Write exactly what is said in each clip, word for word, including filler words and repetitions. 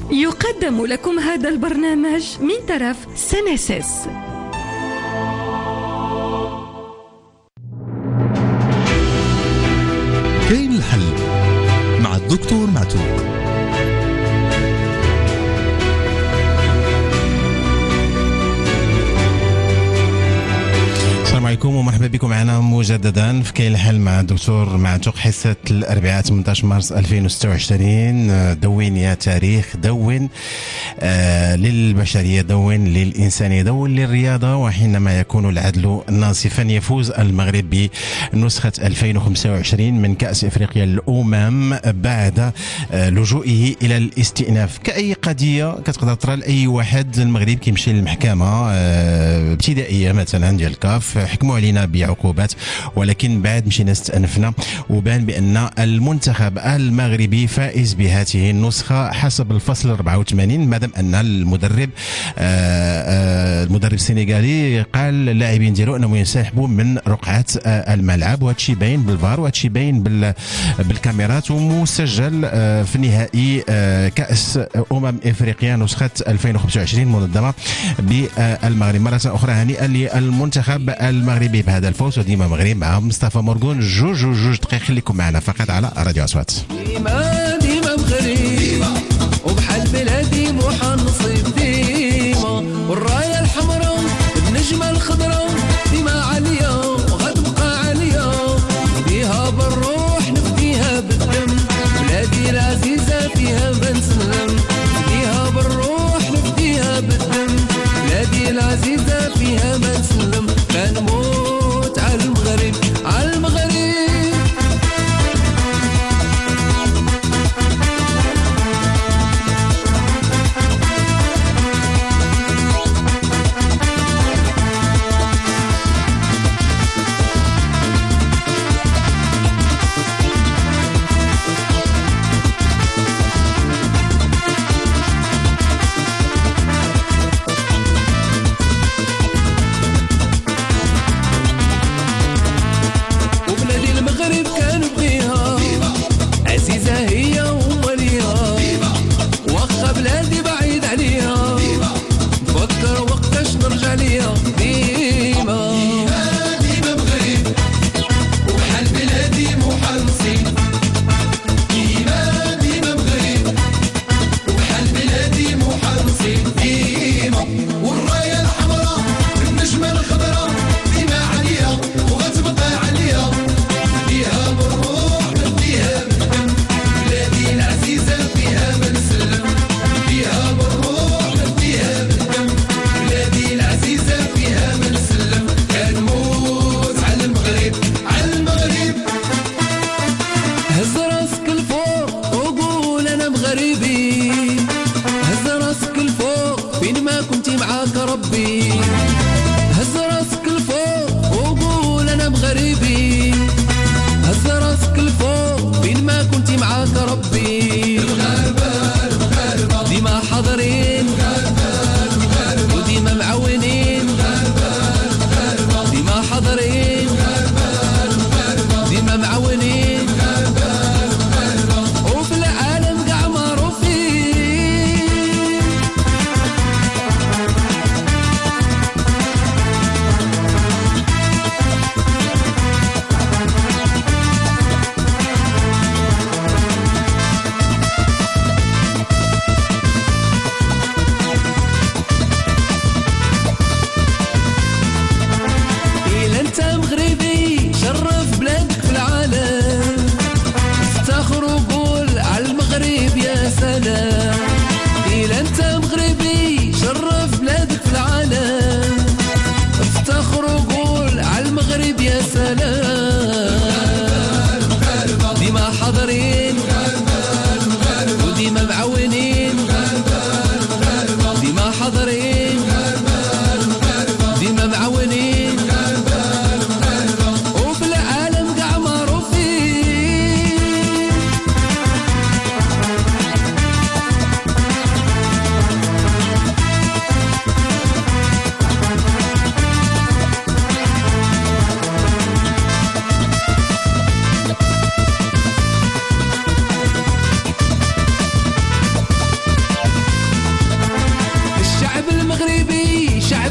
يقدم لكم هذا البرنامج من طرف سينيسيس. كاين الحل مع الدكتور معتوق. السلام عليكم ومرحبا بكم معنا مجددا في كاين الحل مع الدكتور معتوق، حصة الأربعاء ثمانية عشر مارس ألفين وستة وعشرين. دون يا تاريخ، دون آه للبشرية، دون للإنسانية، دون للرياضة. وحينما يكون العدل ناصفا يفوز المغرب بنسخة ألفين وخمسة وعشرين من كأس إفريقيا للأمم بعد آه لجوئه إلى الاستئناف. كأي قضية كتقدر ترى لأي واحد، المغرب كيمشي للمحكمة آه ابتدائية مثلا ديال الكاف، حكموا علينا بعقوبات، ولكن بعد مشينا استأنفنا وبان بأن المنتخب المغربي فائز بهذه النسخة حسب الفصل أربعة وثمانين، مادام أن المدرب آآ آآ المدرب السنغالي قال للاعبين ديالو أنهم ينسحبوا من رقعة الملعب، وهذا الشيء باين بالفار، وهذا الشيء باين بالكاميرات، ومسجل في نهائي كأس أمم إفريقيا نسخة ألفين وخمسة وعشرين منظمة بالمغرب. مرة أخرى هنيئا للمنتخب المغربي بهذا الفوز. وديما مغرب مع مصطفى مرقون. جوج جوج جوج دقائق خليكم معنا فقط على راديو أصوات. ديما ديما مغرب وبحال بلادي محنصب ديما، والراية الحمراء النجمة الخضراء ديما عالية وغتبقى عالية، نفديها بالروح نفديها بالدم، بلادي العزيزة فيها ما نسلم، نفديها بالروح نفديها بالدم، بلادي العزيزة فيها ما نسلم، كنموت على المغرب على المغرب.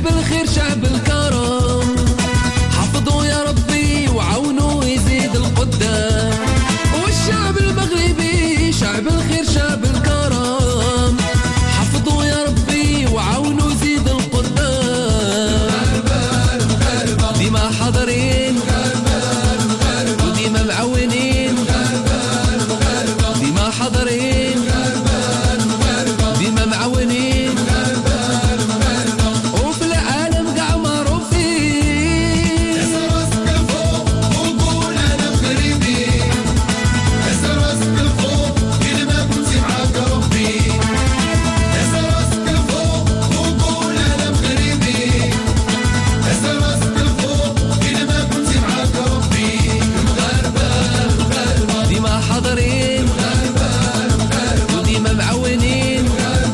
شعب الخير شعب الكرم حفظوا يا ربي وعونوا يزيد القدام والشعب المغربي شعب الخير شعب الكرم حفظوا يا ربي وعونوا يزيد القدام ديما حاضرين وديما معاونين ديما حاضرين ديما معاونين وفي العالم قاع معروفين هز راسك الفوق وقول انا مغربي هز راسك الفوق كل ما كنت معاك ربي هز راسك الفوق وقول انا مغربي هز راسك الفوق كل ما كنت معاك ربي المغاربة المغاربة ديما حاضرين وديما معاونين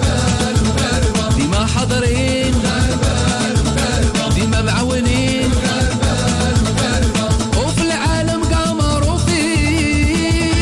ديما حاضرين ديما معاونين وفي العالم قاع معروفين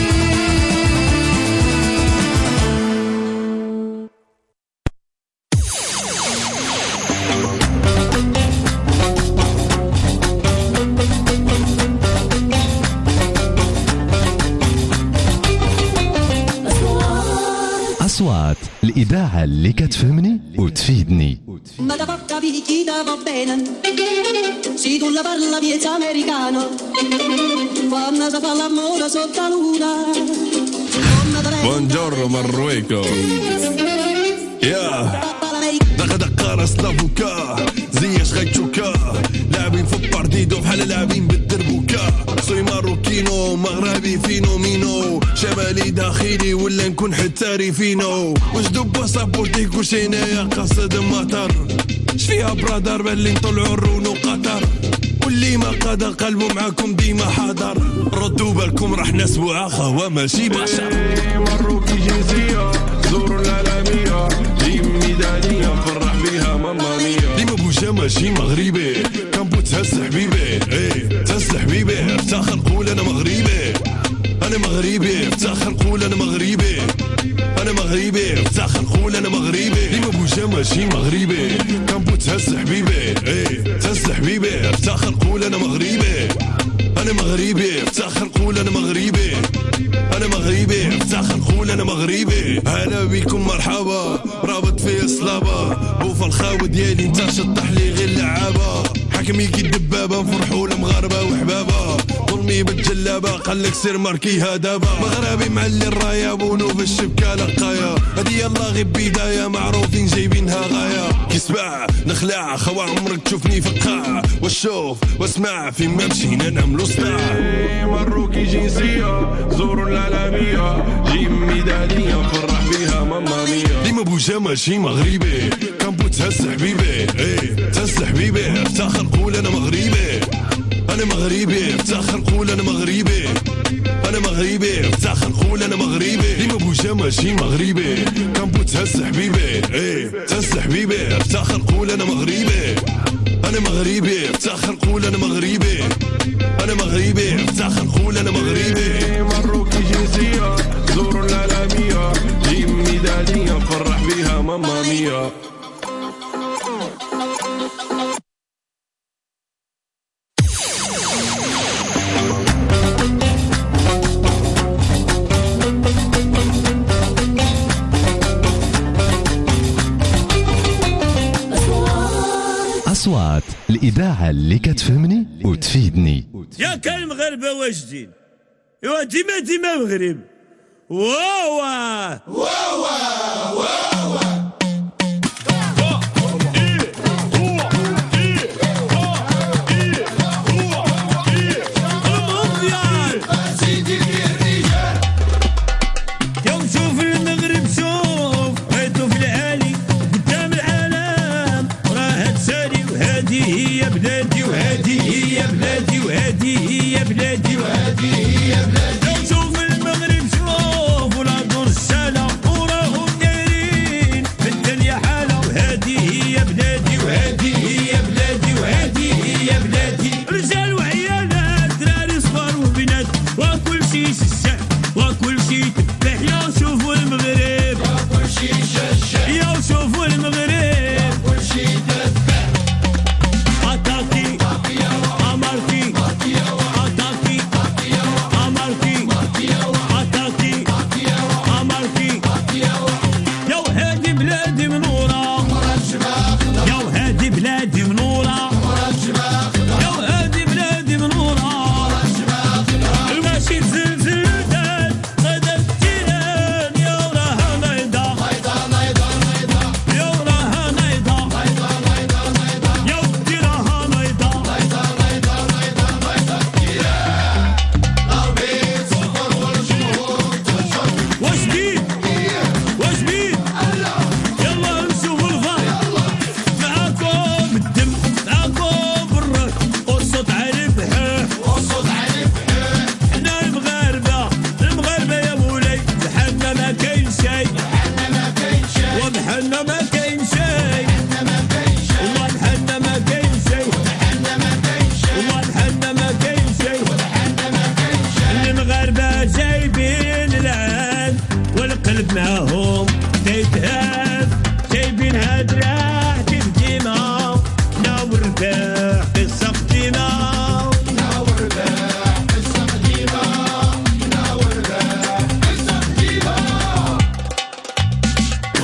أصوات الإذاعة اللي كتفهمني وتفيدني. Ma da porta picchita va bene, se tu la parla piezza americano, quando si fa l'amore sotto la luna. Buongiorno Marruecos. Yeah. دق دق راس لافوكا زياش غيتشوكا لاعبين في البارديدو بحال لاعبين بالدربوكا صوي ماروكينو مغربي فينومينو شمالي داخلي ولا نكون حتى ريفينو واش دوب باسابورتيك واش هنايا قاصد مطر شفيها برادر باللي نطلعو الرونو قطر واللي ما قادر قلبو معاكم ديما حاضر ردوا بالكم راح نسبوع خوا ماشي بشر مروكي جنسية زوروا العالمية جيب ميدانية فرح بيها ماما ميا ديما بوجا ماشي مغربي كامبو تهز حبيبي ايه تهز حبيبي افتخر قول انا مغربي انا مغربي افتخر قول انا مغربي انا مغربي افتخر قول انا مغربي ديما بوجا ماشي مغربي كامبو تهز حبيبي ايه تهز حبيبي افتخر قول انا مغربي انا مغربي افتخر قول انا مغربي انا مغربي افتخر قول انا مغربي هلا بكم مرحبا رابط فيه صلابه بوفا الخاوي ديالي انت شطح لي غير لعابه حكمي كي الدبابه نفرحوا المغاربه وحبابه ظلمي بالجلابه قالك سير ماركيها دابا مغربي معلي الرايه بونو في الشبكه لقايا هادي يلا غير بدايه معروفين جايبينها غايه كسبع نخلع خوا عمرك تشوفني في القاع وشوف واسمع فين ما مشينا نعملو صداع مروكي جنسيه زوروا العالميه جيب ميدانيه فرح بيها ماما ميا ديما بوجا ماشي مغربي كامبو تهز حبيبي ايه تهز حبيبي افتخر قول انا مغربي انا مغربي افتخر قول انا مغربي انا مغربي افتخر قول انا مغربي ديما بوجا ماشي مغربي كامبو تهز حبيبي ايه تهز حبيبي افتخر قول انا مغربي انا مغربي افتخر قول انا مغربي انا مغربي افتخر قول انا مغربي مروكي جنسيه زوروا العالميه جيب ميدانيه فرح بيها ماما ميا أصوات الإذاعة اللي كتفهمني وتفيدني. يا كان مغاربة واجدين ايوا ديما ديما مغرب واوا واوا واوا هي بلادي وهذه هي بلادي وهذه هي بلادي وهذه هي بلادي. لو شوف المغرب شوف ولا دور السالة وراهم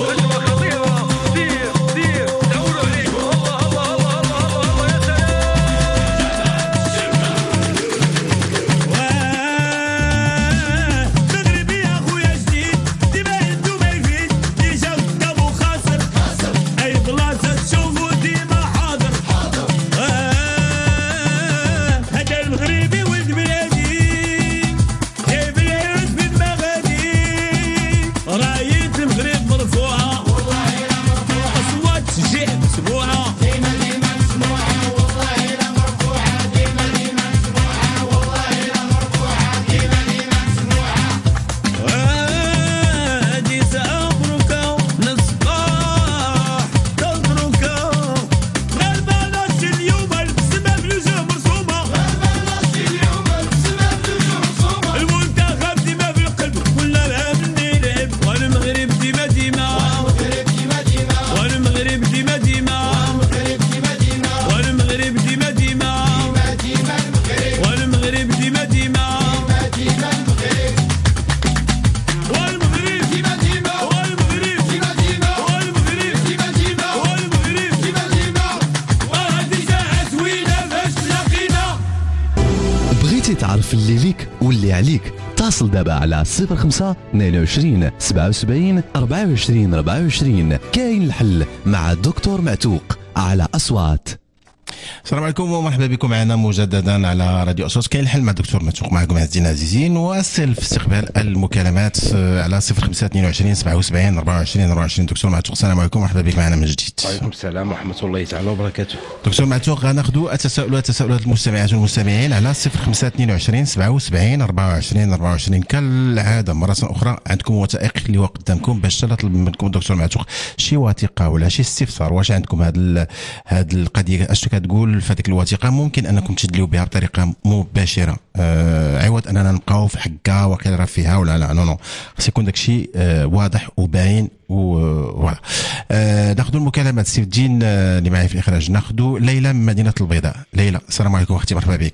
تعرف اللي ليك واللي عليك اتصل دابا على صفر خمسة اثنين وعشرين سبعة وسبعين أربعة وعشرين أربعة وعشرين. كاين الحل مع الدكتور معتوق على أصوات. السلام عليكم ومرحبا بكم معنا مجددا على راديو أصوات. كاين الحل مع الدكتور معتوق. معكم عزيزي العزيزين واصل في استقبال المكالمات على صفر خمسة اثنين وعشرين سبعة وسبعين أربعة وعشرين أربعة وعشرين. دكتور معتوق السلام عليكم ومرحبا بك معنا من جديد. وعليكم السلام ورحمة الله تعالى وبركاته. دكتور معتوق غناخذوا التساؤلات تساؤلات المستمعات والمستمعين على صفر خمسة اثنين وعشرين سبعة وسبعين أربعة وعشرين أربعة وعشرين. كالعادة مرة أخرى عندكم وثائق اللي هو قدامكم باش تطلب منكم الدكتور معتوق شي وثيقة ولا شي استفسار. واش عندكم هذه هذه القضية اش كتقول في هذيك الوثيقة ممكن انكم تدلوا بها بطريقة مباشرة آه عوض اننا نبقاو في حكا وقيل راه فيها ولا لا نو نو خص يكون داكشي آه واضح وباين وفوالا. آه ناخذوا المكالمات. سيف الدين آه اللي معي في الاخراج. ناخذوا ليلى من مدينة البيضاء. ليلى السلام عليكم اختي مرحبا بك.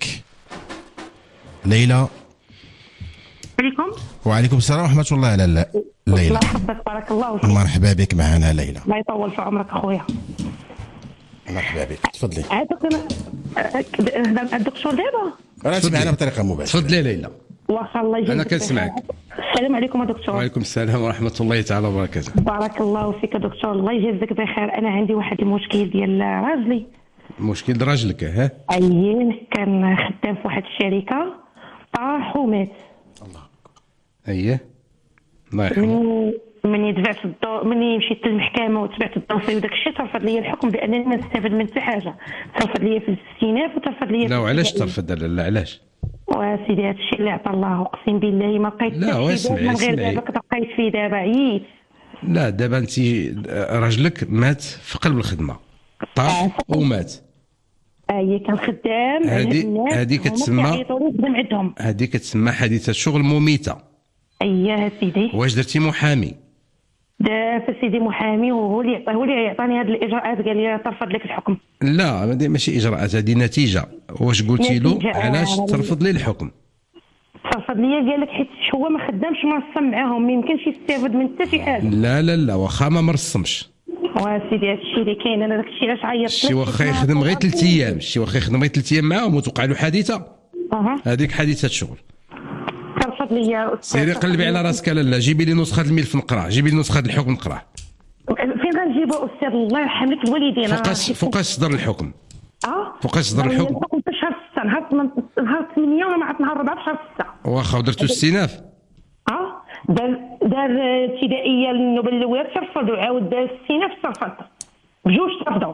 ليلى. عليكم. وعليكم السلام ورحمة الله. على ليلى. الله يحفظك بارك الله فيك. مرحبا بك معنا ليلى. الله يطول في عمرك اخويا. مرحبا بك تفضلي. عادك انا الدكتور دابا راه تسمعنا بطريقه مباشره. تفضلي ليلى. واخا الله يجزيك. انا كنسمعك. السلام عليكم دكتور. وعليكم السلام ورحمه الله تعالى وبركاته. بارك الله فيك دكتور الله يجزيك بخير. انا عندي واحد المشكل ديال راجلي. مشكل راجلك ها؟ اييه كان خدام في واحد الشركه طاح ومات. الله. اييه الله يرحمه. مني دفعت الضوء مني مشيت للمحكمه وتبعت الدوسي وداك الشيء ترفض لي الحكم بانني ما نستافد من حتى حاجه. ترفض لي في الاستئناف وترفض لي. لا وعلاش ترفض؟ لا علاش؟ وسيدي هذا الشيء اللي عطى الله اقسم بالله ما لقيت لا واسمعي غير دابا لقيت فيه دابا عييت. لا دابا انت راجلك مات في قلب الخدمه طاح ومات. اي كان خدام. هذه هذه كتسمى هذه كتسمى حادثه شغل مميته. اييه سيدي. واش درتي محامي؟ دابا سيدي محامي وهو اللي هو اللي يعطاني هذه الاجراءات قال لي ترفض لك الحكم. لا هذه ماشي اجراءات هذه نتيجه. واش قلتي له علاش ترفض لي الحكم؟ ترفض لي قال لك حيت هو ما خدامش مرسم معاهم ما يمكنش يستافد من حتى شي حاجه. لا لا لا واخا ما مرسمش. وسيدي هذا الشيء اللي كاين انا داك الشيء علاش عيطت. شي واخا يخدم غير ثلاث ايام شي واخا يخدم غير ثلاث ايام معاهم وتوقع له حادثه. اها هذيك حادثه شغل. ترفض لي. سيري قلبي على راسك. لا لا جيبي لي نسخه الملف نقراه. جيبي لي نسخه الحكم نقراه. فين غنجيبو استاذ الله يرحم لك الوالدين. فوقاش فوقاش صدر الحكم؟ اه فوقاش صدر الحكم؟ الحكم في شهر ستة نهار نهار ثمانية ولا ما عرفت نهار أربعة في شهر ستة. واخا ودرتو استئناف؟ اه دار دار ابتدائيه للنوبه الاولى ترفضوا عاود دار استئناف ترفض بجوج ترفضوا.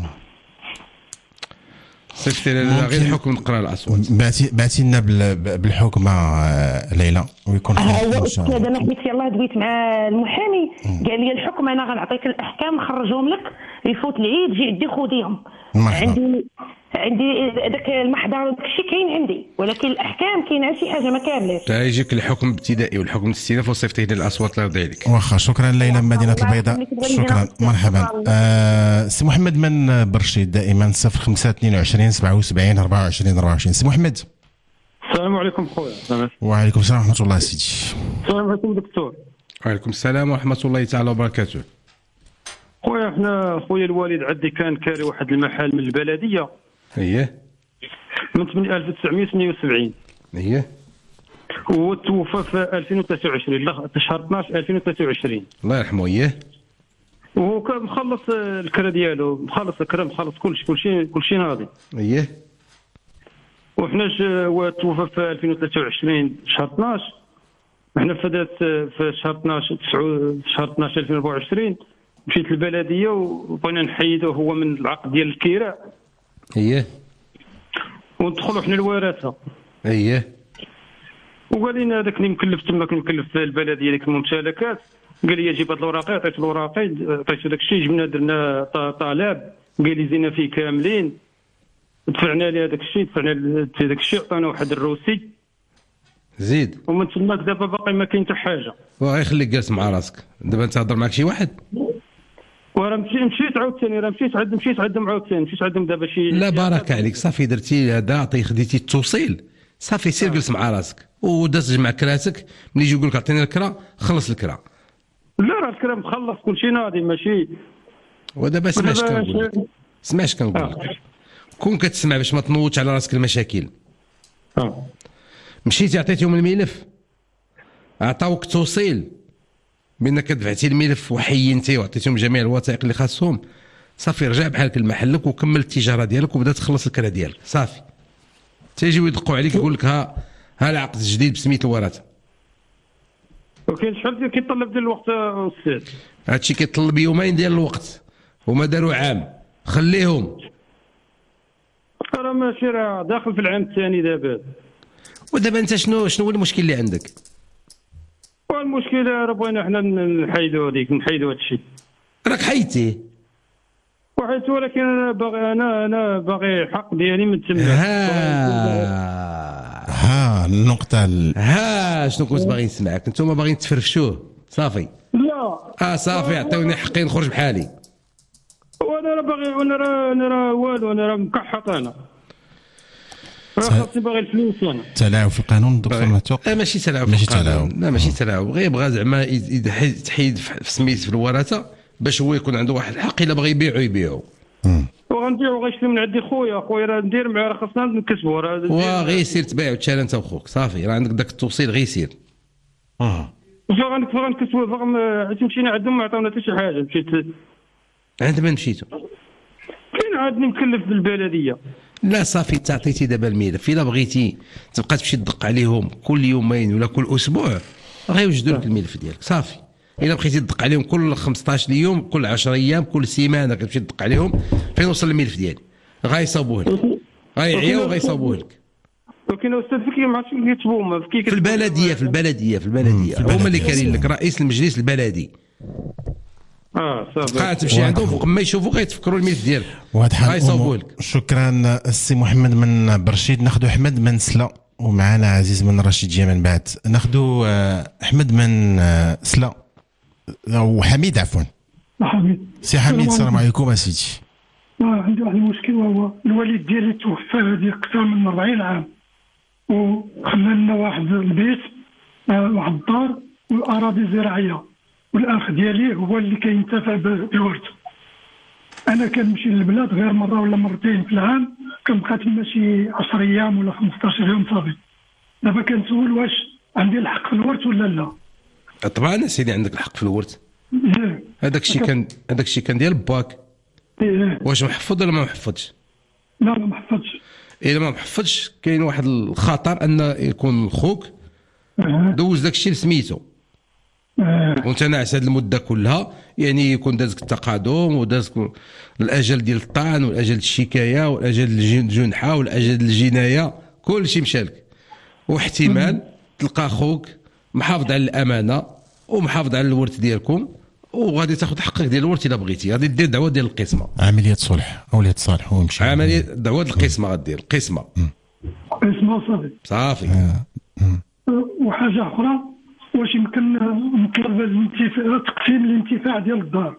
صيفطي لنا غير الحكم نقرا الاصوات. بعتي بعتي لنا بالحكم ليلى ويكون هو استاذ انا حيت يلاه دويت مع المحامي قال لي الحكم انا غنعطيك الاحكام نخرجهم لك يفوت العيد جي عندي خذيهم. عندي عندي داك المحضر وداك الشيء كاين عندي ولكن الاحكام كاينه شي حاجه ما كاملاش. تا يجيك الحكم الابتدائي والحكم الاستئناف وصيفطيه لنا الاصوات الله يرضي عليك. واخا شكرا ليلى من مدينه البيضاء. شكرا مرحبا. آه سي محمد من برشيد دائما صفر خمسة اثنين وعشرين سبعة وسبعين أربعة وعشرين أربعة وعشرين. سي محمد. السلام عليكم خويا. وعليكم السلام ورحمه الله سيدي. السلام عليكم دكتور. وعليكم السلام ورحمه الله تعالى وبركاته. خويا حنا خويا الوالد عندي كان كاري واحد المحل من البلديه اييه من ألف وتسعمائة وثمانية وسبعين اييه وتوفى في ألفين وثلاثة وعشرين لا شهر اثناش ألفين وثلاثة وعشرين الله يرحمه. اييه وهو كان مخلص الكرا ديالو، مخلص الكرا، مخلص كلشي كلشي كلشي ناضي. اييه وحنا توفى في ألفين وثلاثة وعشرين شهر اثناش، حنا فدات في شهر اثناش في شهر اثناش ألفين وأربعة وعشرين مشيت للبلديه وبغينا نحيدوه هو من العقد ديال الكراء. اييه وندخلوا حنا الورثه. اييه وقال لنا هذاك اللي مكلف تماك مكلف في البلديه ديك الممتلكات، قال لي جيب هاد الوراقي، عطيت الوراقي عطيت داك الشيء، جبنا درنا طلب قال لي زينا فيه كاملين، دفعنا لي هذاك الشيء، دفعنا هذاك الشيء، عطانا واحد الروسي زيد. ومن تماك دابا باقي ما كاين حتى حاجه. وغير خليك جالس مع راسك دابا انت تهضر معك شي واحد. وراه مشيت مشيت عاوتاني راه مشيت عند مشيت عندهم عاوتاني مشيت عندهم دابا شي. لا بارك عليك، صافي درتي هذا، عطي خديتي التوصيل، صافي سير جلس مع راسك وداز جمع كراتك، ملي يجي يقول لك عطيني الكرا خلص الكرا. لا راه الكرا مخلص كلشي ناضي ماشي. ودابا اسمع اش كنقول لك، اسمع اش كنقول لك، كون كتسمع باش ما تنوضش على راسك المشاكل. اه مشيتي عطيتيهم الملف، عطاوك توصيل بانك دفعتي الملف وحينتي وعطيتيهم جميع الوثائق اللي خاصهم، صافي رجع بحالك لمحلك وكمل التجاره ديالك وبدا تخلص الكرا ديالك، صافي. تيجيو يدقوا عليك يقول لك ها ها العقد الجديد بسميت الورثه. وكاين شحال كيطلب ديال الوقت استاذ؟ هادشي كيطلب يومين ديال الوقت وما داروا عام، خليهم. راه ماشي راه داخل في العام الثاني دابا. ودابا انت شنو شنو هو المشكل اللي عندك؟ والمشكله راه بغينا حنا نحيدوا هذيك نحيدوا هذا الشيء. راك حيدتيه. وحيت ولكن انا باغي انا انا باغي الحق ديالي من تما. ها ها النقطه ال... ها شنو كنت باغي نسمعك، انتم باغيين تفرفشوه، صافي. لا اه صافي عطيوني حقي نخرج بحالي. وانا راه باغي وانا راه انا راه والو، انا راه مكحط، انا راه خاصني باغي الفلوس انا. تلاعب في القانون دكتور معتوق؟ لا ماشي تلاعب في ماشي القانون، تلاعب. لا ماشي تلاعب، غير بغى زعما تحيد في سميت في الورثه باش هو يكون عنده واحد الحق، الا بغى يبيعو يبيعو. وغنبيعو غيشري من عندي خويا، خويا راه ندير معاه، راه خاصنا نكسبو راه. وغير سير تبيع وتشال انت وخوك، صافي راه عندك داك التوصيل، غير سير. اه فغنكسبو فغن عاد مشينا عندهم ما عطاونا حتى شي حاجه. مشيت عند من مشيتو؟ كاين عادني مكلف بالبلديه. لا صافي انت عطيتي دابا الملف، الا بغيتي تبقى تمشي تدق عليهم كل يومين ولا كل اسبوع غيوجدوا لك الملف ديالك، صافي. الا بغيتي تدق عليهم كل خمسطاش يوم، كل عشرة ايام، كل سيمانه كتمشي تدق عليهم فين وصل الملف ديالي، غايصاوبوه لك، غايعياو وغايصاوبوه لك. ولكن استاذ فيك ما عرفتش كيف كيكتبوا في في البلديه في البلديه في البلديه هما اللي كاينين لك، رئيس المجلس البلدي. اه صافي تبقى تمشي عندهم فوق ما يشوفوا غيتفكروا الملف ديالك، غايصاوبوه لك. شكرا السي محمد من برشيد. ناخذ احمد من سلا ومعنا عزيز من رشيد جاي من بعد. ناخذ احمد من سلا وحميد عفوا. حميد. سي حميد السلام عليكم اسيدي. آه عندي واحد المشكل، وهو الوالد ديالي توفى هذه اكثر من أربعين عام، وخلى لنا واحد البيت، آه واحد الدار والاراضي زراعيه، والاخ ديالي هو اللي كينتفع بالورث. انا كنمشي للبلاد غير مره ولا مرتين في العام، كنبقى تما شي عشرة ايام ولا خمسطاش يوم صافي. دابا كنسول واش عندي الحق في الورث ولا لا. طبعا سيدي عندك الحق في الورث. هذاك الشيء كان هذاك الشيء كان ديال باك. واش محفوظ ولا ما محفوظش؟ لا ما محفوظش. الا ما محفوظش كاين واحد الخطر ان يكون خوك دوز داك الشيء لسميتو وانت ناعس هذه المده كلها، يعني يكون دازك التقادم ودازك الاجل ديال الطعن والاجل الشكايه والاجل الجنحه والاجل الجنايه، كل شيء مشالك. واحتمال تلقى خوك محافظ على الامانه ومحافظ على الورث ديالكم، وغادي تاخذ حقك ديال الورث الا بغيتي. غادي دير دعوه ديال القسمه، عمليه صلح او وليت صالح ويمشي عمليه دعوه القسمه، غدير القسمه قسمه صافي صافي. وحاجه اخرى، واش يمكن نطلب الانتفاع تقسيم الانتفاع ديال الدار؟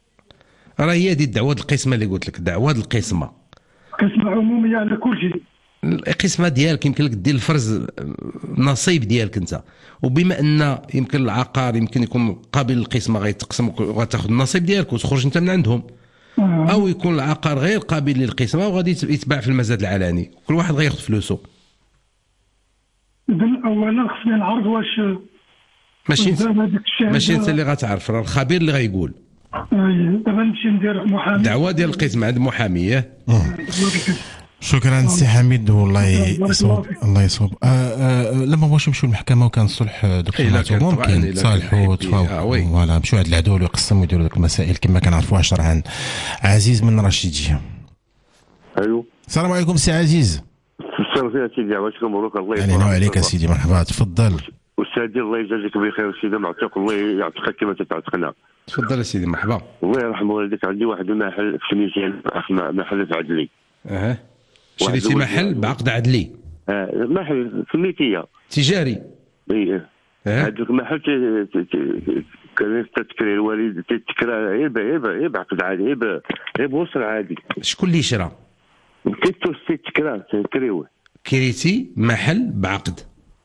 راه هي هذه الدعوه القسمه اللي قلت لك، دعوه القسمه قسمه عموميه على كل شيء. القسمه ديالك يمكن لك دير الفرز نصيب ديالك انت، وبما ان يمكن العقار يمكن يكون قابل للقسمه غيتقسم وغتاخذ النصيب ديالك وتخرج انت من عندهم، او يكون العقار غير قابل للقسمه وغادي يتباع في المزاد العلني، كل واحد غياخذ فلوسه. اذا اولا خصني نعرف واش ماشي انت ماشي انت اللي غتعرف، راه الخبير اللي غيقول. اي دابا نمشي ندير محامي، دعوه ديال القسمه عند محاميه. شكرا سي حميد والله يصوب الله يصوب. آه آه لما واش نمشيو للمحكمه وكان الصلح دكتور معتوق ممكن تصالحوا وتفاوضوا فوالا مشيو عند العدول ويقسموا يديروا ديك المسائل كما كنعرفوها شرعا. عزيز من رشيديه. الو السلام عليكم سي عزيز. السلام عليكم سيدي عواشكم مبروك الله يبارك عليك سيدي مرحبا تفضل. استاذي الله يجازيك بخير سيدي معتوق الله يعطيك كما تعتقنا. تفضل سيدي مرحبا. الله يرحم والديك عندي واحد المحل في سميتين محل في عدلي. اها شريتي محل بعقد عدلي؟ اه محل في الميتيه تجاري. ايه هذاك المحل كان تذكري الوالد تذكرها غير غير بعقد عادي غير غير بوصل عادي. شكون اللي شرا؟ كنتو تذكرها تذكريوه. كريتي محل بعقد.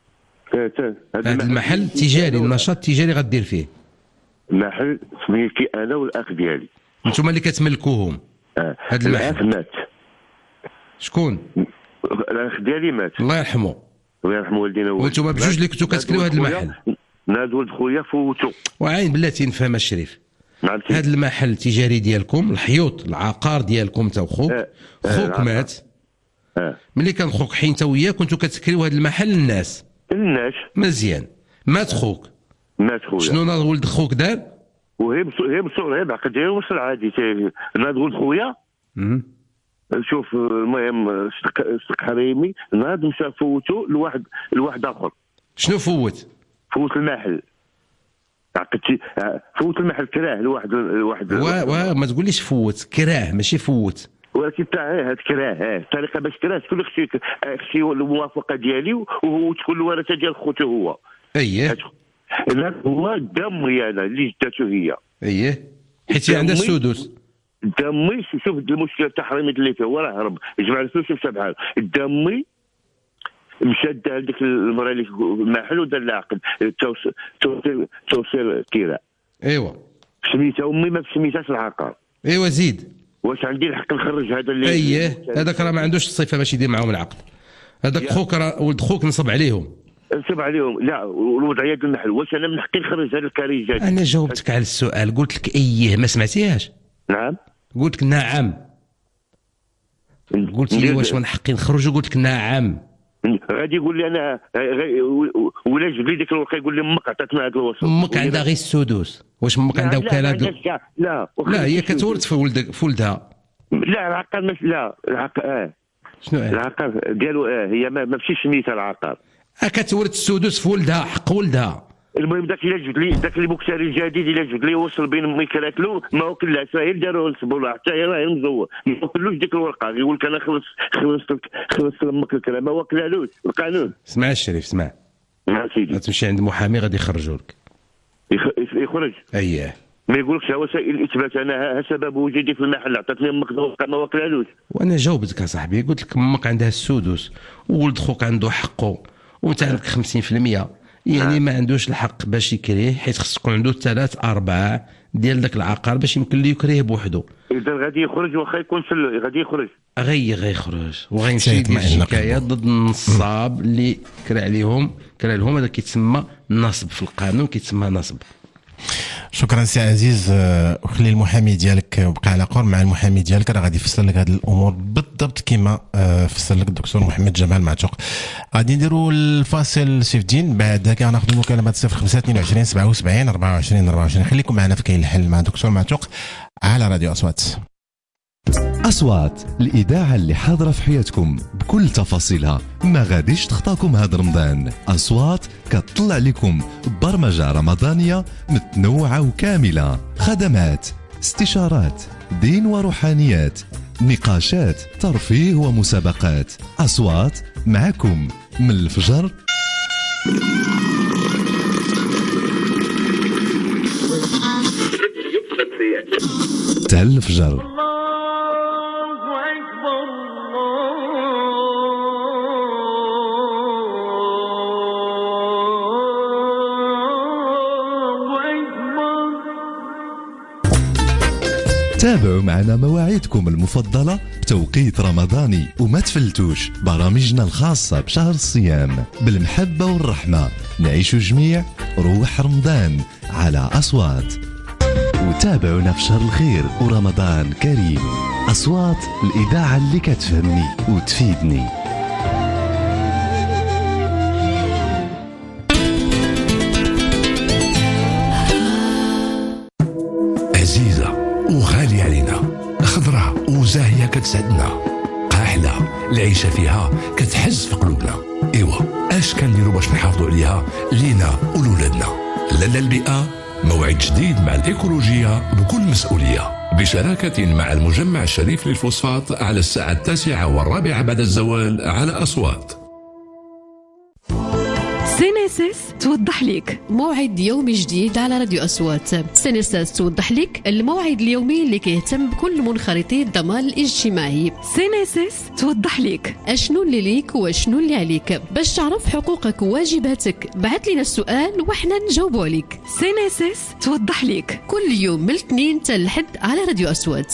هذا المحل تجاري، النشاط التجاري غدير فيه. محل سميتي انا والاخ ديالي. انتم اللي كتملكوهم. اه هذا المحل. الاخ مات. شكون؟ الاخ ديالي مات. الله يرحمه. الله يرحم والدينا. وانتم بجوج اللي كنتو كتكليو هذا المحل. ناد ولد خويا فوتو. وعين بلاتي نفهم الشريف. هذا المحل التجاري ديالكم الحيوط العقار ديالكم انت وخوك. اه خوك اه مات. اه ملي كان خوك حين انت وياه كنتو كتكريو هذا المحل للناس. الناس. مزيان. مات خوك. مات خويا. شنو ناض ولد خوك دار؟ وهي هي بصور هي بعقد ديالو وصل عادي ناض ولد خويا. شوف المهم صدق حريمي ناض مشى فوتو لواحد لواحد اخر. شنو فوت؟ فوت المحل. عقدتي فوت المحل كراه لواحد لواحد. وا وا ما تقوليش فوت كراه ماشي فوت. ولكن تاع هاد كراه الطريقه باش كراه تكون خصي خصي الموافقه ديالي وتكون الورثه ديال خوتو هو. اييه هذا هو دمي انا اللي جدته هي. اييه حيت عندها السدس. دمي شوف المشكله التحريمي اللي فيه هو راه هرب جمع الفلوس ومشى بحال دمي مشى دا لديك المراه اللي المحل ودار لها عقد توصيل توصيل كراء. ايوا سميتها امي ما سميتهاش العقار. ايوا زيد. واش عندي الحق نخرج هذا اللي اييه هذاك راه ما عندوش الصفه باش يدير معاهم العقد. هذاك خوك راه ولد خوك نصب عليهم. نصب عليهم لا والوضعيه ديال المحل واش انا من حقي نخرج هذا الكاريجات؟ انا جاوبتك على السؤال قلت لك اييه ما سمعتيهاش؟ نعم قلت لك نعم. قلت لي واش من حقي نخرج قلت لك نعم. غادي يقول لي انا ولا جبد لي ديك الورقه يقول لي امك عطاتنا هذا الوصف. امك عندها غير السدس. واش امك عندها وكاله؟ لا لا لا هي كتورث في ولدك في ولدها. لا العقار مش لا العقار اه شنو العقار ديالو اه هي ما ماشي سميتها العقار. اه كتورث السدس في ولدها حق ولدها. المهم داك اللي جبد لي داك اللي مكتري الجديد اللي جبد لي وصل بين امي كلاكلو ما وكلاش غير داروا نصبوا حتى هي راهي مزور ما وكلوش ديك الورقه يقول لك انا خلص خلصت خلصت لامك الكلام ما وكلالوش القانون. اسمع الشريف اسمع. نعم سيدي. غتمشي عند محامي غادي يخرجوا لك. يخرج. اييه. ما يقولكش وسائل الاثبات انا سبب وجودي في المحل عطاتني امك الورقه ما وكلالوش. وانا جاوبتك اصاحبي قلت لك امك عندها السدس وولد خوك عنده حقه وانت عندك خمسين في المية يعني ما عندوش الحق باش يكريه حيت خص يكون عنده ثلاث ارباع ديال داك العقار باش يمكن ليه يكريه بوحدو. اذا غادي يخرج واخا يكون في غادي يخرج غي غيخرج وغيمشي يدير شكايه ضد النصاب اللي كرا عليهم كرا لهم. هذا كيتسمى نصب في القانون كيتسمى نصب. شكرا سي عزيز. وخلي المحامي ديالك بقى على قرب مع المحامي ديالك راه غادي يفسر لك هذه الامور بالضبط كما فسر لك الدكتور محمد جمال معتوق. غادي نديروا الفاصل سيف الدين بعد ذاك غناخذوا المكالمات صفر خمسة اثنين وعشرين سبعة وسبعين أربعة وعشرين أربعة وعشرين. خليكم معنا في كاين الحل مع دكتور معتوق على راديو أصوات. أصوات الإذاعة اللي حاضرة في حياتكم بكل تفاصيلها ما غاديش تخطاكم هذا رمضان. أصوات كتطلع لكم برمجة رمضانية متنوعة وكاملة، خدمات، استشارات، دين وروحانيات، نقاشات، ترفيه ومسابقات. أصوات معكم من الفجر تاع الفجر. الله أكبر الله تابعوا معنا مواعيدكم المفضلة بتوقيت رمضاني وما تفلتوش برامجنا الخاصة بشهر الصيام. بالمحبة والرحمة نعيش جميع روح رمضان على أصوات. وتابعونا في شهر الخير ورمضان كريم. أصوات، الإذاعة اللي كتفهمني وتفيدني. عزيزة وغالية علينا، خضرة وزاهية كتسعدنا، قاحلة العيشة فيها كتحز في قلوبنا. إيوا اش كنديروا باش نحافظوا عليها لينا ولولادنا؟ لالا البيئة موعد جديد مع الإيكولوجية بكل مسؤولية، بشراكة مع المجمع الشريف للفوسفات على الساعة التاسعة والرابعة بعد الزوال على أصوات. سينيسيس توضح لك موعد يومي جديد على راديو أصوات. سينيسيس توضح لك الموعد اليومي اللي كيهتم بكل منخرطي الضمان الاجتماعي. سينيسيس توضح لك اشنو اللي ليك واشنو اللي عليك. باش تعرف حقوقك وواجباتك بعث لنا السؤال وحنا نجاوبوا عليك. سينيسيس توضح لك كل يوم من الاثنين حتى الحد على راديو أصوات.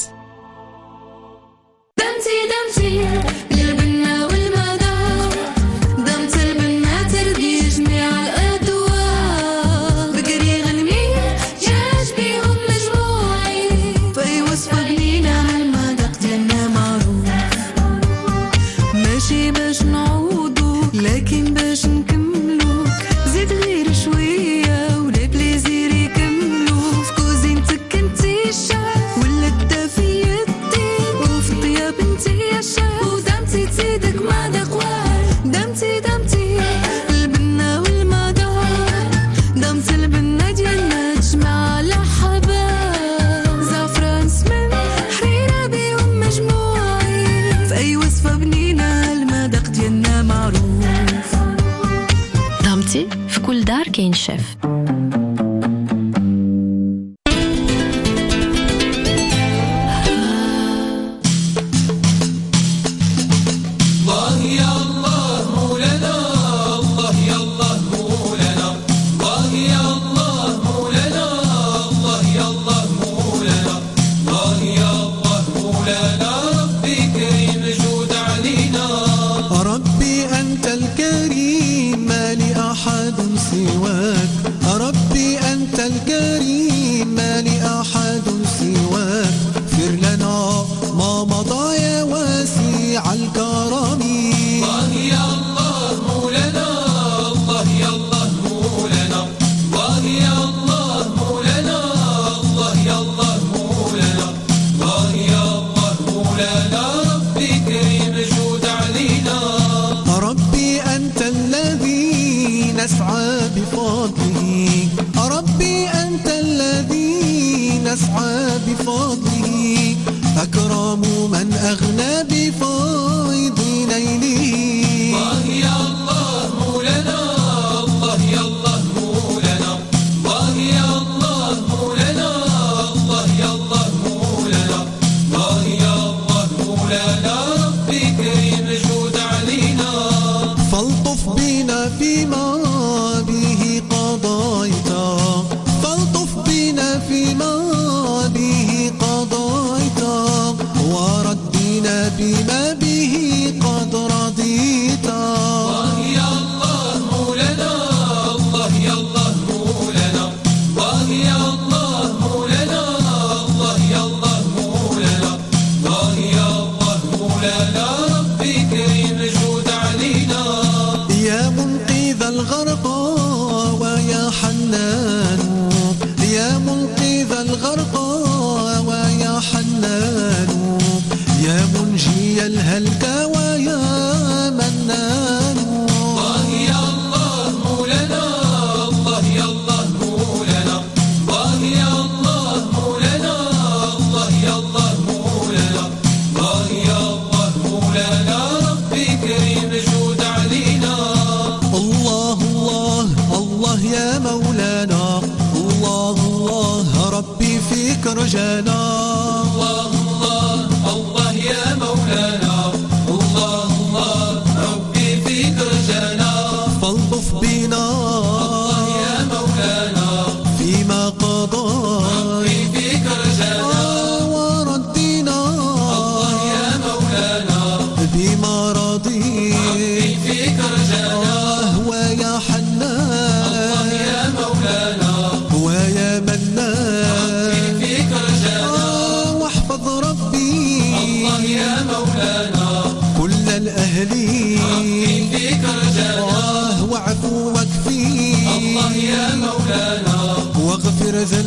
دمتي دمتي للبنة والمدار، دمت البنة ترضي جميع الأدوار، بقري غنمي جاج بيهم مجموعي، في وصفة بنينة المذاق ديالنا معروف، ماشي باش نعوضو لكن باش نكملو، زيد غير شوية ولا بليزير يكملو، في كوزينتك انتي الشاف ولا الدافي الدين، وفي الطياب انتي الشاف ودمتي تزيدك مذاق واحد. دمتي دمتي البنة والمدار، دمت البنة ديالنا تجمع على حباب، زعفران سمن حريرة بيهم مجموعين، في أي وصفة بنينة المذاق ديالنا معروف. دمتي في كل دار كاين شيف. الله يا الله مولانا، الله يا الله مولانا، الله يا الله مولانا، الله يا الله مولانا، الله يا الله مولانا، ربي كريم جود علينا. ربي أنت الكريم ما لأحد سواك، ربي أنت الكريم ما لأحد سواك، اغفر لنا ما مضى يا واسع الكرم. الله يا الله مولانا، الله يا الله مولانا، الله يا الله مولانا، الله يا الله مولانا، الله يا الله مولانا، ربي كريم جود علينا. ربي أنت الذي نسعى بفضله، ربي أنت الذي نسعى بفضله، أكرم من أغنى بفيض نيله. الله يا الله مولانا، الله يا الله مولانا، الله يا الله مولانا، الله يا الله مولانا، الله يا الله مولانا، ربي كريم جود علينا. فالطف بنا فيما به قضيت، فالطف بنا فيما به قضيت، وردنا بما به قد رضيت. الله يا الله مولانا، الله يا الله مولانا، الله يا الله مولانا، الله يا الله مولانا، الله يا الله مولانا، ربي كريم جود علينا. يا منقذ الغرق ويا حنان، يا منقذ الغرق ويا حنان، يا منجي الهلك ويا منان. الله يا الله مولانا، الله يا الله مولانا، الله يا الله مولانا، الله يا الله مولانا، الله يا الله مولانا، ربي كريم جود علينا. الله الله الله يا مولانا، الله الله ربي فيك رجانا. الله الله الله يا مولانا، الله الله ربي فيك رجانا. فالطف بنا الله يا مولانا فيما قضى، ربي فيك رجانا.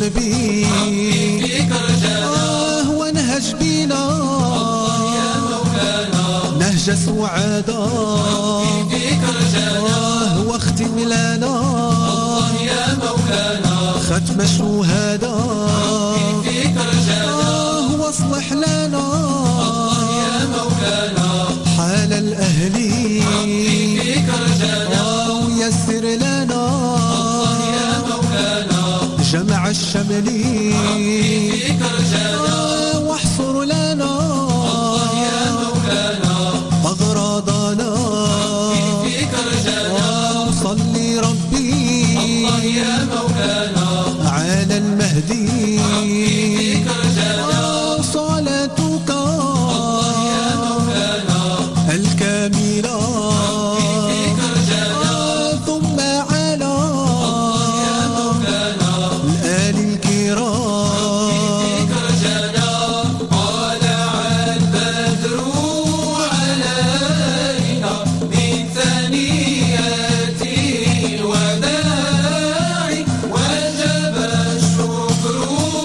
قلبي فيك رجانا آه ونهج بينا الله يا مولانا نهج سعادة فيك رجانا آه واختم لنا الله يا مولانا ختم الشهادة فيك رجانا آه واصلح لنا الله يا مولانا حال الأهل فيك رجانا آه ويسر لنا الله يا مولانا جمع الشمل فيك رجانا آه واحصر لنا الله يا مولانا أغراضنا فيك رجانا آه وصلي ربي الله يا مولانا على المهدي فيك رجانا آه صلاتك الله يا مولانا الكاملة فيك رجانا آه ثم على الله يا مولانا الآل الكرام فيك رجانا طلع البدر علينا من ثنيات الوداع وجب الشكر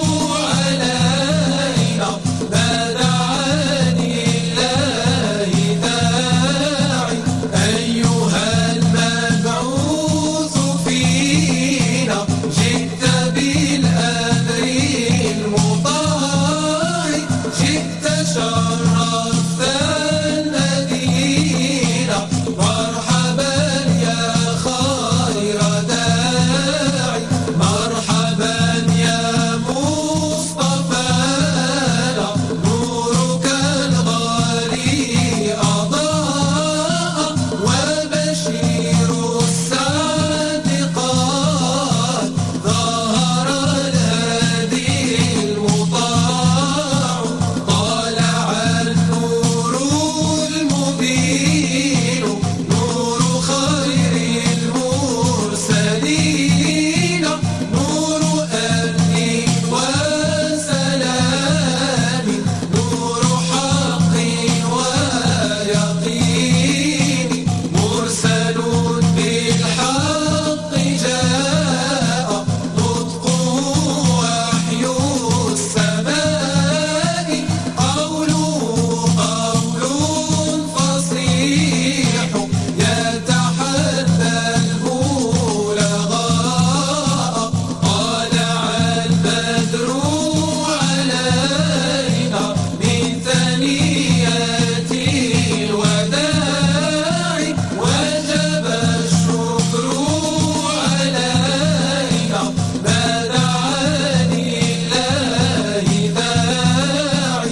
علينا ما دعا لله داعي أيها المبعوث فينا جئت بالأمر المطاع جئت شرفت المدينة مرحبا يا خير داعي مرحبا يا مصطفانا نورك الغالي أضاء وبشير الصادقات ظهر الهادي المطاع طلع النور المبين نور خير المرسلين نور أمن وسلام نور حق ويقين مرسل بالحق جاء نطقه وحي السماء قوله قول فصيح يتحدى البلغاء طلع البدر علينا من ثنيات الوداع وجب الشكر علينا ما دعا لله داعي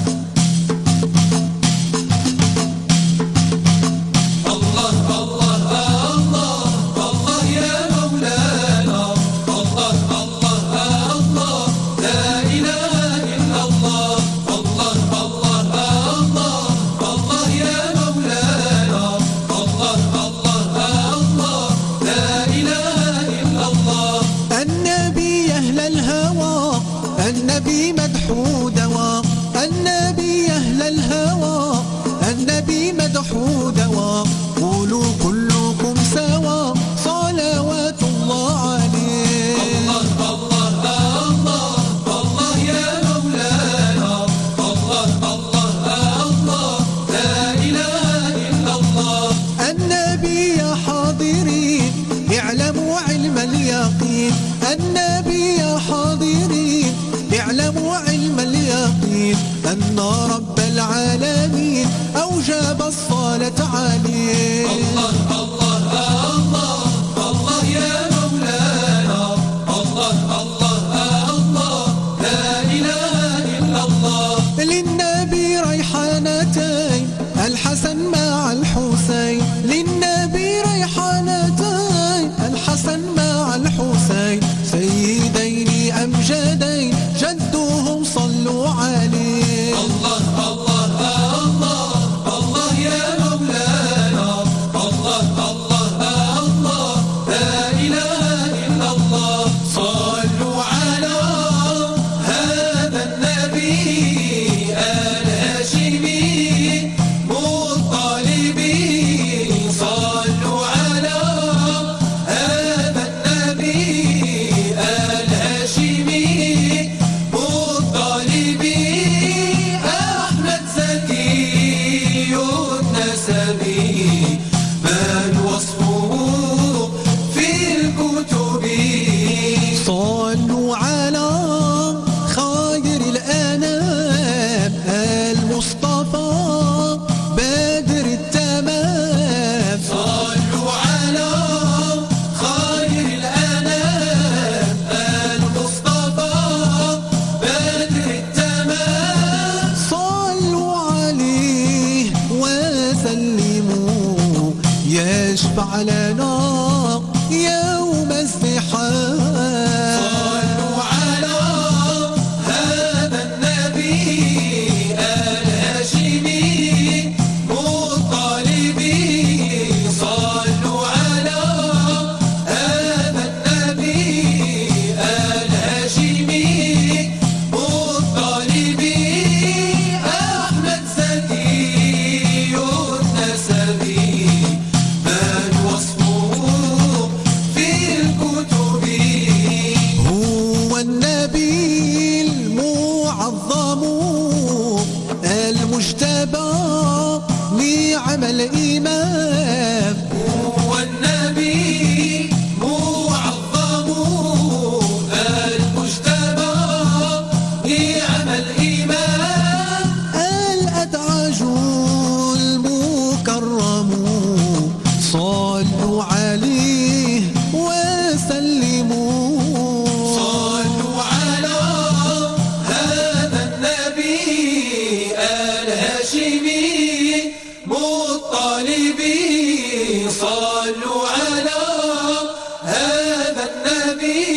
الله الله الله الله يا مولانا الله الله الله لا إله إلا الله الله الله الله الله يا مولانا الله الله الله لا إله إلا الله النبي أهل الهوى النبي مدحو دواء النبي أهل الهوى النبي مدحو دواء قولوا كلكم سوا صلوات الله عليه الله الله الله الله يا مولانا الله الله الله لا إله إلا الله النبي يا حاضرين اعلموا علم اليقين النبي يا حاضرين اعلموا علم اليقين أن رب العالمين أوجب الصلاة عليه الله الله الله الله يا مولانا الله الله الله لا إله إلا الله للنبي ريحانتين الحسن مع الحسين للنبي ريحانتين الحسن مع الحسين سيدين أمجدين جدهم صلوا عليه الله الله الله الله يا مولانا الله الإمام هو النبي معظم المجتبى نعم الإمام الأدعج المكرم صلوا عليه وسلموا صلوا على هذا النبي الهاشمي مطلبي صلوا على هذا النبي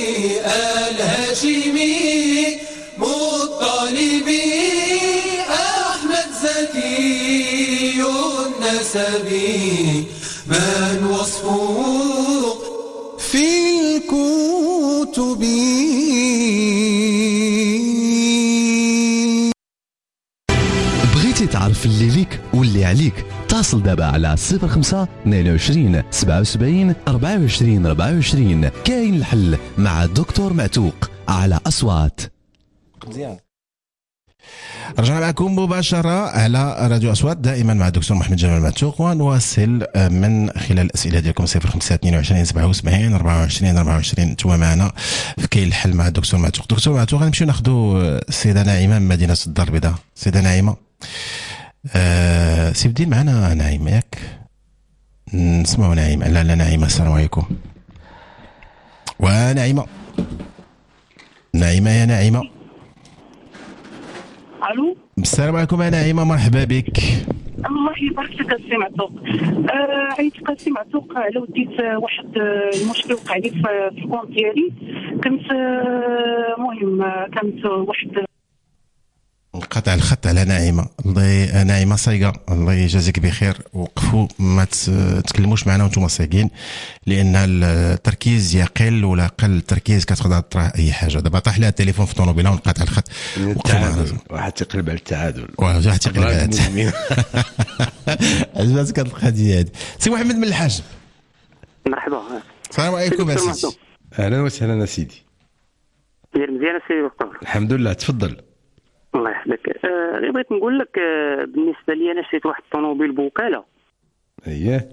الهاشمي مطلبي أحمد زكي النسبي من وصفه في الكتب. بغيتي تعرف اللي ليك واللي عليك؟ اتصل دابا على صفر خمسة اثنين وعشرين سبعة وسبعين أربعة وعشرين أربعة وعشرين. كاين الحل مع الدكتور معتوق على أصوات. مزيان. رجعنا معكم مباشرة على راديو أصوات دائما مع الدكتور محمد جمال معتوق، ونواصل من خلال الأسئلة ديالكم صفر خمسة اثنين وعشرين سبعة وسبعين أربعة وعشرين أربعة وعشرين. نتوما معنا في كاين الحل مع الدكتور معتوق. دكتور معتوق غنمشيو ناخذوا السيدة نعيمة من مدينة الدار البيضاء. سيدة نعيمة آه سيبدي معنا نعيمة ياك نسمعوا نعيمة. لا لا نعيمة السلام عليكم. ونعيمة نعيمة يا نعيمة. الو السلام عليكم يا نعيمة مرحبا بك. الله يبارك فيك السي معتوق. آه عيطتك السي معتوق على وديت واحد المشكل وقع لي في الكونت ديالي. كنت آه مهم كانت واحد انقطع الخط على نعيمة. الله نعيمة صايقة الله يجازيك بخير. وقفوا ما تكلموش معنا وانتم صايقين لان التركيز يقل ولا قل التركيز كتقدر تطرح اي حاجه. دابا طاح لها التليفون في الطوموبيله وانقطع الخط. التعادل واحد تقلب على التعادل واحد تقلب على التعادل. عجبتك هذه القضيه هذه. سي محمد من الحاج مرحبا. السلام عليكم يا سيدي. اهلا وسهلا سيدي. مزيان سيدي دكتور. الحمد لله تفضل. الله يحفظك. غير بغيت نقول لك آه بالنسبه لي انا شريت واحد الطوموبيل بوكاله. اييه.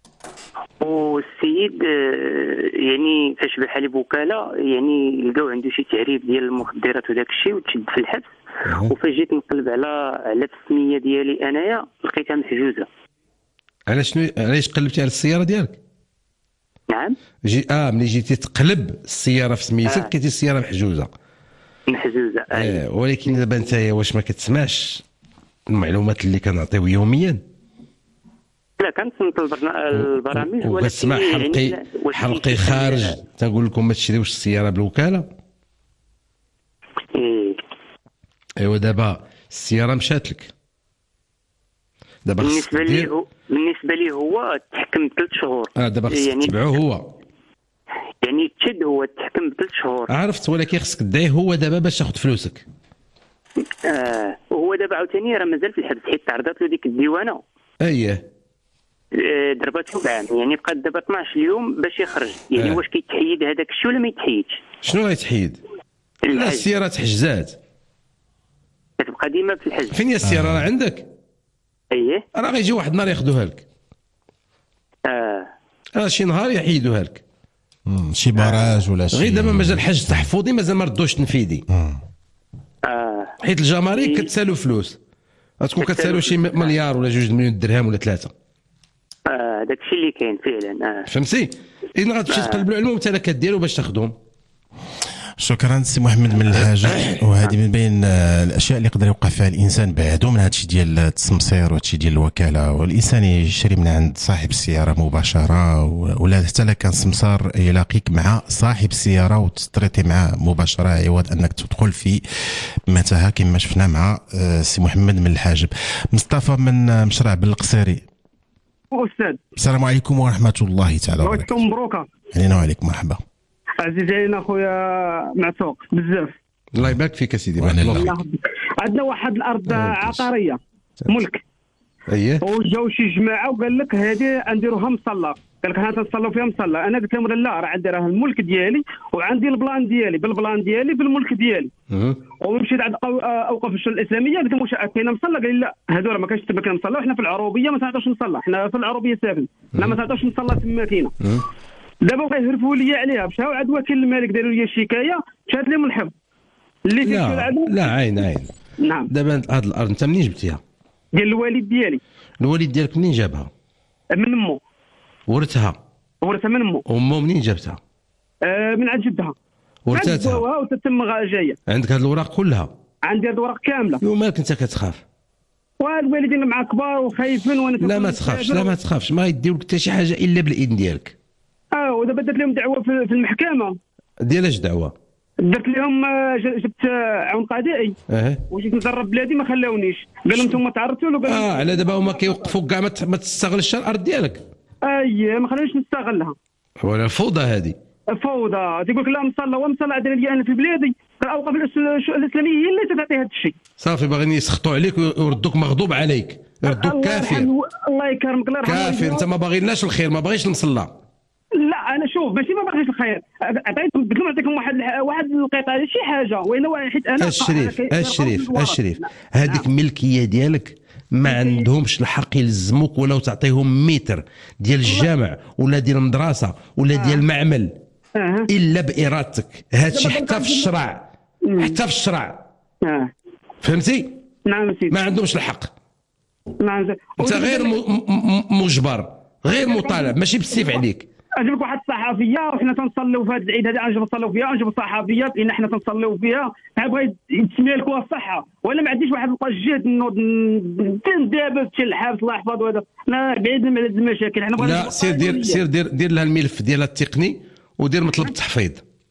والسيد آه يعني فاش باعها لي بوكاله يعني لقاو عنده شي تعريف ديال المخدرات وداك الشيء وتشد في الحبس. أه. وفاش جيت نقلب على على السميه ديالي انايا لقيتها محجوزه. على شنو علاش قلبتي على السياره ديالك؟ نعم. جي اه ملي جيتي تقلب السياره في سميتك لقيتي آه. السياره محجوزه. محجوزه اي. آه ولكن دابا انت واش ما كتسمعش المعلومات اللي كنعطيو يوميا؟ لا كنصنت البرامج ولكن وكتسمع حلقي يعني حلقي خارج تنقول لكم ما تشريوش السياره بالوكاله. ايه ايوا دابا السياره مشات لك دابا بالنسبه لي هو بالنسبه لي هو تحكم ثلاث شهور. اه دابا خصك يعني تتبعو هو يعني تشد هو تحكم بثلاث شهور. عرفت ولكن خصك تدعيه هو دابا باش تاخذ فلوسك. اه وهو دابا عاوتاني راه مازال في الحبس حيت تعرضت له ديك الديوانه. اييه ضربته بعام يعني بقى دابا اثناش اليوم باش يخرج يعني. آه. واش كيتحيد هذاك الشيء ولا ما يتحيدش؟ شنو غيتحيد؟ لا السياره تحجزات كتبقى ديما في الحجز. فين هي السياره؟ راه آه. عندك. اييه راه غيجي واحد النهار ياخذوها لك. اه اه شي نهار يحيدوها لك. امم شي براج ولا شي. غير دابا مازال حج تحفظي مازال ما ردوش تنفيذي. اه حيت الجمارك كتسالو فلوس غتكون كتسالو شي مليار ولا جوج مليون درهم ولا ثلاثه. اه داك الشيء اللي كاين فعلا. اه فهمتي اذا غتمشي تقلب له علمهم انت كديروا باش تاخذهم. شكرا سي محمد من الحاجة. وهذه من بين الاشياء اللي يقدر يوقع فيها الانسان بعدو من هذا الشيء ديال التسمسير وهادشي ديال الوكاله. والانسان يشري من عند صاحب السياره مباشره ولا حتى لا كان سمسار يلاقيك مع صاحب السياره وتستريتي معاه مباشره عوض انك تدخل في متاهه كما شفنا مع سي محمد من الحاجب. مصطفى من مشرع بالقصيري. استاذ السلام عليكم ورحمه الله تعالى وبركاته. وعليكم مبروكه. علينا وعليكم مرحبا. عزيز علينا خويا معتوق بزاف. الله يبارك فيك يا سيدي. الله عندنا واحد الارض عقاريه ملك. اييه وجاو شي جماعه وقال لك هذه نديروها مصلى قال لك حنا تنصلوا فيها مصلى. انا قلت لهم لا، راه عندي راه الملك ديالي وعندي البلان ديالي بالبلان ديالي بالملك ديالي. ومشيت عند أو- اوقاف الشؤون الاسلاميه قلت لهم واش كاين مصلى؟ قال لي لا، هذو راه ما كاينش تما كاين مصلى، وحنا في العروبيه ما تعطوش نصلى، حنا في العروبيه ساكن، حنا ما تعطوش نصلى تما كاينه. دابا بغا يهرفوا لي عليها، مشاو عند وكيل الملك داروا لي شكايه، مشات لهم الحفظ اللي تيشكل لا عندهم. لا عين عين. نعم. دابا هاد الارض انت منين جبتيها؟ ديال الوالد ديالي. الوالد ديالك منين جابها؟ من مو. ورثها؟ ورثها من مو. امه منين جابتها؟ آه من عند جدها. ورثتها؟ وتتم جايه. عندك هاد الاوراق كلها؟ عندي هاد الوراق كامله. يو مالك انت كتخاف؟ والوالدين مع كبار وخايفين وانا لا ما تخافش، لا ما تخافش، ما يديو لك حتى شي حاجه الا بالاذن ديالك. اه ودابا درت لهم دعوه في في المحكمه. ديال اش دعوه؟ درت لهم آه، ج- جبت آه، عون قضائي اه وجيت نضرب بلادي ما خلاونيش، قال لهم انتم تعرضتوا له، قال اه على دابا هما كيوقفوك كاع ما ت- ما تستغلش الارض ديالك. اي ما خلونيش نستغلها. ولا الفوضى هذه. فوضى، تيقول لك لا مصلى ومصلى عندنا لي انا في بلادي، الاوقاف الإس- الاسلاميه هي اللي تعطي هذا الشيء. صافي باغيين يسخطوا عليك ويردوك مغضوب عليك، يردوك الله كافر. يرحم- الله يكرمك الله يرحم كافر، والديك. انت ما باغيناش الخير، ما باغيش المصلى. لا انا شوف ماشي ما باغيش الخير، عطيتهم قلت لهم نعطيكم واحد الح- واحد القطعه شي حاجه، وانا واحد حيت انا الشريف أنا كي- الشريف أنا الشريف هذيك الملكيه ديالك ما عندهمش الحق يلزموك ولو تعطيهم متر ديال الجامع ولا ديال المدرسه ولا ديال المعمل الا بارادتك. هذا الشيء حتى في الشرع، حتى في الشرع. فهمتي؟ نعم سيدي. ما عندهمش الحق. نعم انت غير م- م- مجبر، غير مطالب، ماشي بالسيف عليك. اجيب لك واحد الصحفيه وحنا تنصليو في هذا العيد هذا، نجيب نصليو فيها، نجيب صحفيات لان حنا تنصليو فيها، بغا يتسمي لك الصحه، ولا ما عنديش واحد الجهد نوض ندابز شي الحبس الله يحفظ وهذا، انا بعيد من هذه المشاكل. حنا بغينا لا سير دير سير دير دير لها الملف ديالها التقني ودير مطلب التحفيظ.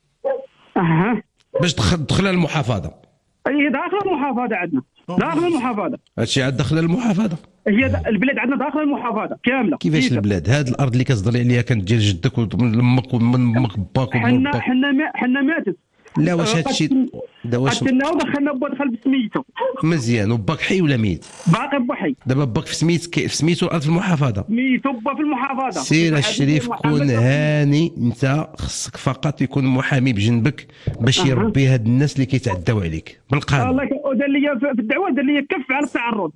اها باش تدخل تدخلها المحافظه. هي داخل المحافظه عندنا، داخل المحافظه. هادشي عاد داخل المحافظه. هي دا البلاد عندنا داخل المحافظه كامله. كيفاش البلاد؟ هاد الارض اللي كتهضري عليها كانت ديال جدك ومن امك ومن امك باك ومن حنا باك. حنا ما حنا ماتت. لا واش هادشي دا واش قتلناه ودخلنا با دخل بسميتو. مزيان؟ وباك حي ولا ميت؟ باقي بوحي. دابا باك في سميت كي- في سميتو الارض في المحافظه. سميتو با في المحافظه. سير الشريف كون هاني، انت خصك فقط يكون محامي بجنبك باش أها. يربي هاد الناس اللي كيتعداو عليك بالقانون. الله يك- ودار لي في الدعوه دار لي كف على التعرض.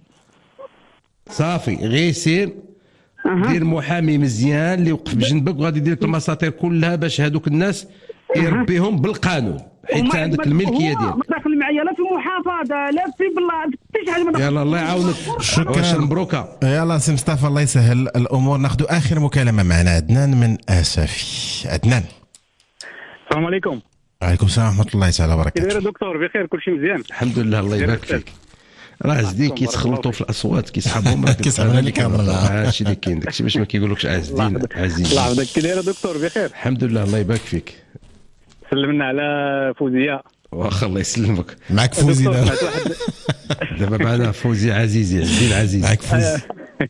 صافي غير سير دير محامي مزيان اللي يوقف بجنبك وغادي يدير لك المساطير كلها باش هذوك الناس يربيهم بالقانون، حيت انت عندك الملكيه ديالك. ما داخل معايا لا في المحافظه لا في بلا حتى شي حاجه ما داخل. يلا الله يعاونك. واش مبروكه. يلا سي مصطفى الله يسهل الامور. ناخذ اخر مكالمه معنا عدنان من اسفي. عدنان السلام عليكم. وعليكم السلام ورحمه الله تعالى كي وبركاته. داير دكتور؟ بخير كلشي مزيان الحمد لله الله يبارك فيك. راه زدين كيتخلطوا في الاصوات كيسحبهم راه كيسحبوا عليك الهضره. هادشي اللي كاين، داكشي باش ما كيقولوكش عازدين عزيز. الله يحفظك. كي داير دكتور؟ بخير الحمد لله الله يبارك فيك. سلمنا على فوزيه. واخا الله يسلمك. معك فوزي دكتور، دابا. سمعت واحد دابا معنا فوزي عزيزي عزيز عزيز. معك فوزي.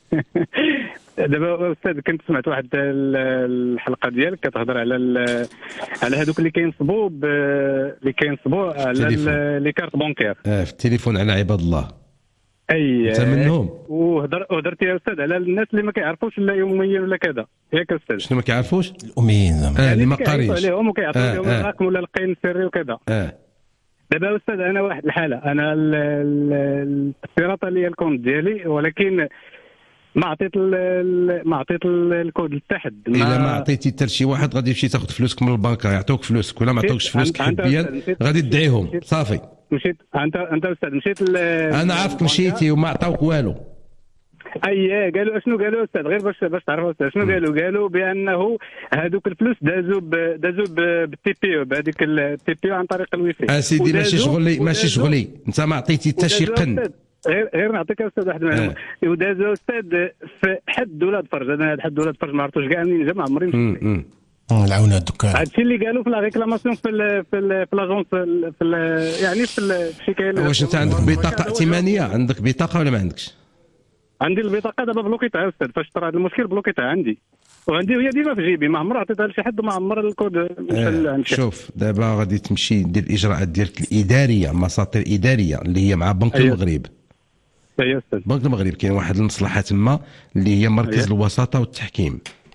دابا استاذ كنت سمعت واحد ال- الحلقه ديالك كتهضر على ال- على هذوك اللي كينصبوا ب- اللي كينصبوا على التليفون. ال- لي كارت بونكير. اه في التليفون على عباد الله. اي انت منهم. وهضر وهضرت يا استاذ على الناس اللي ما كيعرفوش لا يوميا ولا كذا، ياك استاذ؟ شنو ما كيعرفوش؟ الاميين زعما. اه اللي ما كيعيطوا قاريش. عليهم وكيعطيو آه، لهم آه. الرقم ولا القين السري وكذا. اه دابا استاذ انا واحد الحاله، انا ال- ال- السيراطه لي الكونت ديالي، ولكن ما عطيت ال- ال- ما عطيت ال- الكود للتحد. الا ما عطيتي حتى لشي واحد غادي تمشي تاخذ فلوسك من البنك، يعطوك فلوسك، ولا ما عطوكش فلوسك أنت- أنت حبيا مشيت- غادي تدعيهم صافي. مشيت انت انت استاذ مشيت ل- انا عارفك مشيتي وما عطاوك والو. اي قالوا اشنو قالوا استاذ؟ غير باش باش تعرفوا استاذ شنو قالوا؟ قالوا بانه هذوك الفلوس دازوا ب- دازوا ب- بالتي بي او، بهذيك التي بي او عن طريق الويفي. اسيدي ماشي ودازوا- شغلي ماشي ودازوا- شغلي، انت ما عطيتي حتى شي ودازوا قن. أستاذ، غير غير نعطيك استاذ واحد المعلومه. ودازوا استاذ في حد ولاد فرج، انا هذا حد ولاد فرج ما عرفتوش كاع منين جا، ما عمري مشيت. العونه الدكان. هادشي اللي قالوا في لا ريكلاماسيون في ال في ال في لاجونس في ال يعني في ال- في الشكايه. واش انت عندك بطاقه ائتمانيه؟ عندك بطاقه ولا ما عندكش؟ عندي البطاقه دابا بلوكيتها استاذ، فاش طرا هذا المشكل بلوكيتها عندي، وعندي هي ديما في جيبي، ما عمر عطيتها لشي حد وما عمر الكود مشى آه. عند شي حد. شوف دابا غادي تمشي دير الاجراءات ديالك الاداريه، مساطر اداريه اللي هي مع بنك أيوة. المغرب. ايوا استاذ. بنك المغرب كاين واحد المصلحه تما اللي هي مركز أيوة. الوساطه والتحكيم.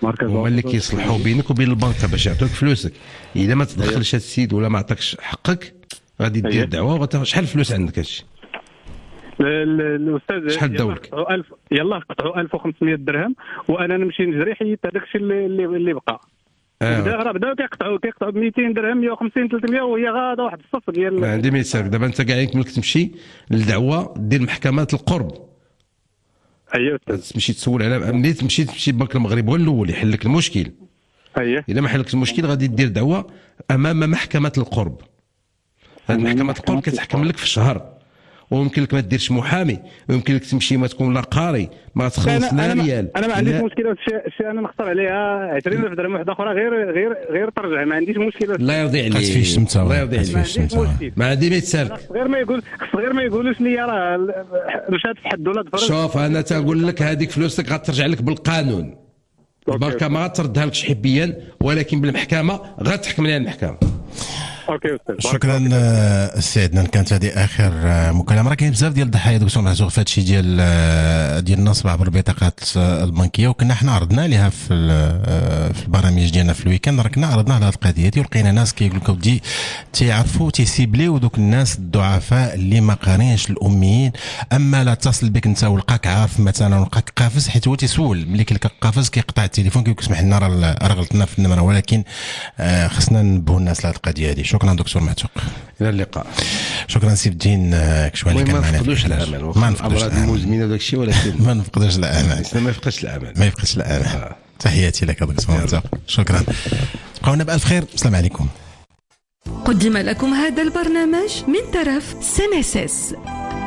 هما اللي كيصلحوا بينك وبين البنكه باش يعطوك فلوسك. الا ما تدخلش هذا السيد ولا ما عطاكش حقك غادي دير دعوه وغتاخذ. شحال الفلوس عندك هادشي؟ الاستاذ شحال داولك؟ ألف يلاه قطعوا ألف وخمسمائة درهم وانا نمشي نجري حيت هذاك الشيء اللي اللي بقى. آه. بدا راه بداو كيقطعوا كيقطعوا ب مئتين درهم مئة وخمسين ثلاثمائة وهي غاده واحد الصف ديال. ما عندي ما يسالك. دابا انت كاع يمكنك تمشي للدعوه ديال محكمات القرب. اييه تمشي تسول على ملي تمشي تمشي بنك المغرب هو الاول يحل لك المشكل. اييه الا ما حلكش المشكل غادي دير دعوه امام محكمه القرب. هذه محكمه القرب كتحكم لك في الشهر، ويمكن لك ما ديرش محامي، ويمكن لك تمشي ما تكون لا قاري ما تخلص لا ريال. انا ما عنديش مشكله الشيء انا نخسر عليها عشرين ألف درهم واحده اخرى غير غير غير ترجع ما عنديش مشكله. الله يرضي عليك. قاس فيه الشمته الله يرضي عليك. ما عندي ما يتسالك. غير ما يقول غير ما يقولوش لي راه مشات في حد ولا تفرج. شوف انا تنقول لك هذيك فلوسك غترجع لك بالقانون. البنكه ما غتردها لكش حبيا، ولكن بالمحكمه غتحكم عليها المحكمه. اوكي استاذ. شكرا السي عدنان. كانت هذه اخر مكالمه. راه كاين بزاف ديال الضحايا دكتور معزوق في هذا الشيء ديال ديال النصب عبر البطاقات البنكيه، وكنا حنا عرضنا لها في في البرامج ديالنا في الويكاند. راه كنا عرضنا على هذه القضيه دي ولقينا ناس كيقول لك ودي تيعرفوا تيسيبليو دوك الناس الضعفاء اللي ما قارينش الاميين. اما لا اتصل بك انت ولقاك عارف مثلا ولقاك قافز، حيت هو تيسول ملي كيلقى قافز كيقطع التليفون كيقول اسمح لنا راه غلطنا في النمره، ولكن خصنا ننبهوا الناس لهذه القضيه هذه. شكرا دكتور معتوق. الى اللقاء. شكرا سي الدين كشوالي كان معنا. ما نفقدوش الامل. ما نفقدوش الامراض المزمنه وداك الشيء، ولكن ما نفقدوش الامل. ما يفقدش الامل. ما يفقدش الامل. آه. تحياتي لك دكتور معتوق. شكرا. تبقاونا بالف خير. السلام عليكم. قدم لكم هذا البرنامج من طرف سينيسيس.